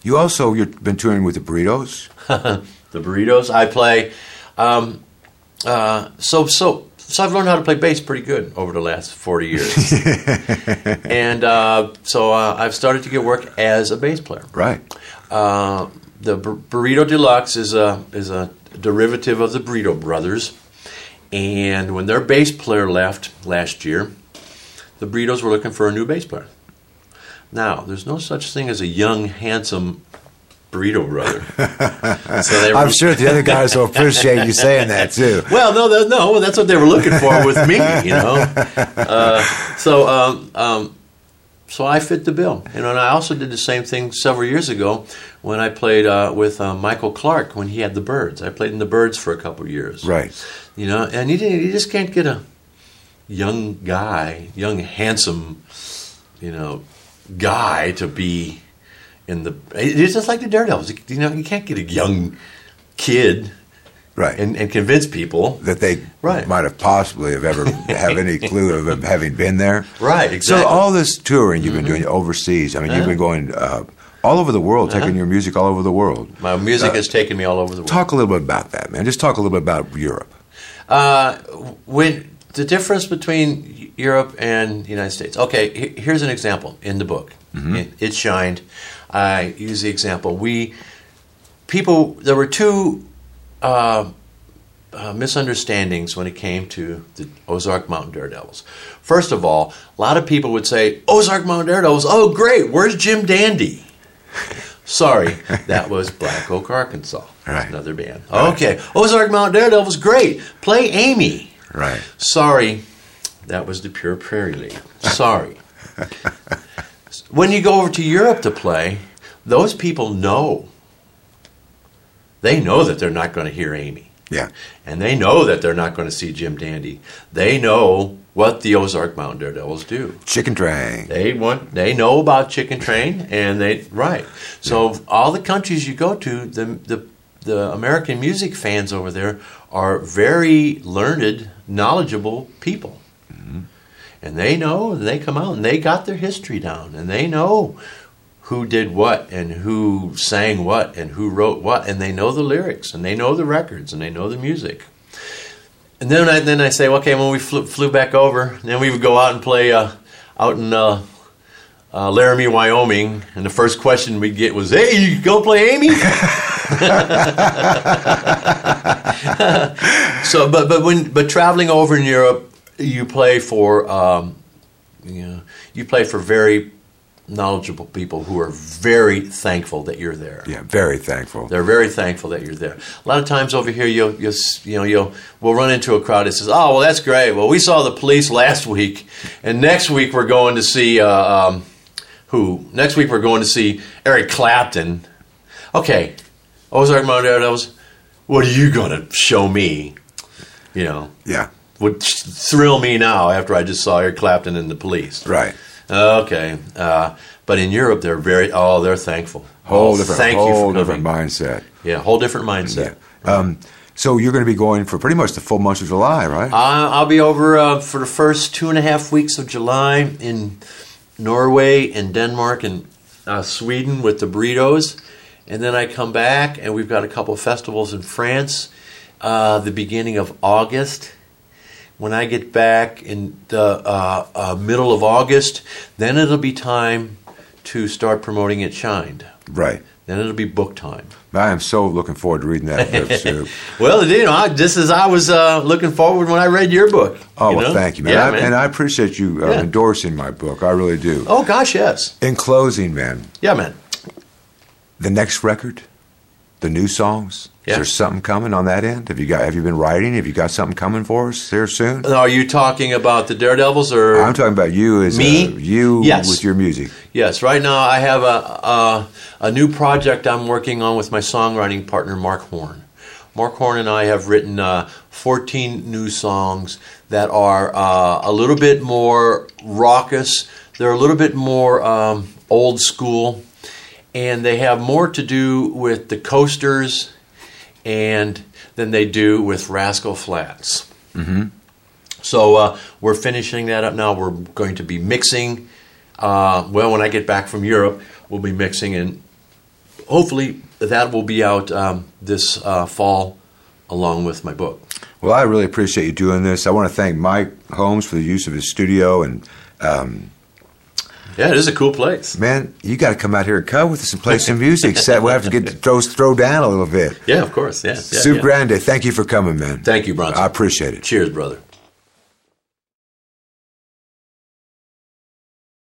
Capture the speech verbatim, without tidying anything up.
You also, you've been touring with the Burritos. The Burritos. I play. Um, uh, so so so I've learned how to play bass pretty good over the last forty years, and uh, so uh, I've started to get work as a bass player. Right. Uh, the Bur- Burrito Deluxe is a is a derivative of the Burrito Brothers, and when their bass player left last year, the Burritos were looking for a new bass player. Now, there's no such thing as a young, handsome Burrito brother. So they were, I'm sure the other guys will appreciate you saying that too. Well, no, that, no, that's what they were looking for with me, you know. Uh, so, um, um, so I fit the bill, you know. And I also did the same thing several years ago when I played uh, with uh, Michael Clark when he had the Byrds. I played in the Byrds for a couple of years, Right. You know, and you didn't, you just can't get a young guy, young, handsome, you know, guy to be in the. It's just like the Daredevils. You know, you can't get a young kid, Right. and, and convince people that they Right. might have possibly have ever have any clue of them having been there. Right, exactly. So all this touring you've been doing overseas, I mean, you've Uh-huh. been going uh, all over the world, taking Uh-huh. your music all over the world. My music Uh, has taken me all over the world. Talk a little bit about that, man. Just talk a little bit about Europe. Uh, when the difference between Europe and the United States. Okay, he- here's an example in the book. Mm-hmm. It, it Shined. I use the example. We people. There were two uh, uh, misunderstandings when it came to the Ozark Mountain Daredevils. First of all, a lot of people would say Ozark Mountain Daredevils. Oh, great! Where's Jim Dandy? Sorry, that was Black Oak, Arkansas. Right. Another band. Right. Okay, Ozark Mountain Daredevils, great. Play Amy. Right. Sorry, that was the Pure Prairie League. Sorry. When you go over to Europe to play, those people know. They know that they're not going to hear Amy. Yeah. And they know that they're not going to see Jim Dandy. They know what the Ozark Mountain Daredevils do. Chicken Train. They want. They know about Chicken Train, and they right. So yeah. All the countries you go to, the the the American music fans over there are very learned, knowledgeable people, mm-hmm. and they know. And they come out and they got their history down, and they know who did what and who sang what and who wrote what, and they know the lyrics and they know the records and they know the music. And then I then I say, okay, when we flew, flew back over, then we would go out and play uh, out in uh, uh, Laramie, Wyoming, and the first question we'd get was, "Hey, you go play Amy?" So, but but when but traveling over in Europe, you play for um, you know, you play for very knowledgeable people who are very thankful that you're there. Yeah, very thankful. They're very thankful that you're there. A lot of times over here, you'll, you'll you know, you'll we'll run into a crowd that says, "Oh, well, that's great. Well, we saw the Police last week, and next week we're going to see uh, um, who? Next week we're going to see Eric Clapton." Okay, Ozark Mountain Daredevils, what are you going to show me? You know, yeah, would thrill me now after I just saw Eric Clapton and the Police. Right. Okay, uh, but in Europe they're very oh they're thankful. Whole oh, different, thank whole you for different coming. mindset. Yeah, whole different mindset. Yeah. Um, so you're going to be going for pretty much the full month of July, right? Uh, I'll be over uh, for the first two and a half weeks of July in Norway and Denmark and uh, Sweden with the Burritos, and then I come back and we've got a couple of festivals in France. Uh, the beginning of August. When I get back in the uh, uh, middle of August, then it'll be time to start promoting It Shined. Right. Then it'll be book time. I am so looking forward to reading that book, Sue. Well, you know, I, just as I was uh, looking forward when I read your book. Oh, you well, know? thank you, man. Yeah, I, man. And I appreciate you uh, Yeah. endorsing my book. I really do. Oh, gosh, yes. In closing, man, Yeah, man. the next record, the new songs, Yeah. is there something coming on that end? Have you got? Have you been writing? Have you got something coming for us here soon? Are you talking about the Daredevils or I'm talking about you as Me? Uh, you Yes. with your music. Yes, right now I have a, a a new project I'm working on with my songwriting partner Mark Horn. Mark Horn and I have written uh, fourteen new songs that are uh, a little bit more raucous. They're a little bit more um, old school, and they have more to do with the Coasters and than they do with Rascal Flatts. Mm-hmm. So uh, we're finishing that up now. We're going to be mixing. Uh, well, when I get back from Europe, we'll be mixing, and hopefully that will be out um, this uh, fall along with my book. Well, I really appreciate you doing this. I want to thank Mike Holmes for the use of his studio. And um, yeah, it is a cool place. Man, you got to come out here and come with us and play some music. So we'll have to get to throw, throw down a little bit. Yeah, of course. Yeah, yeah Sue yeah. Grande, thank you for coming, man. Thank you, Bronson. I appreciate it. Cheers, brother.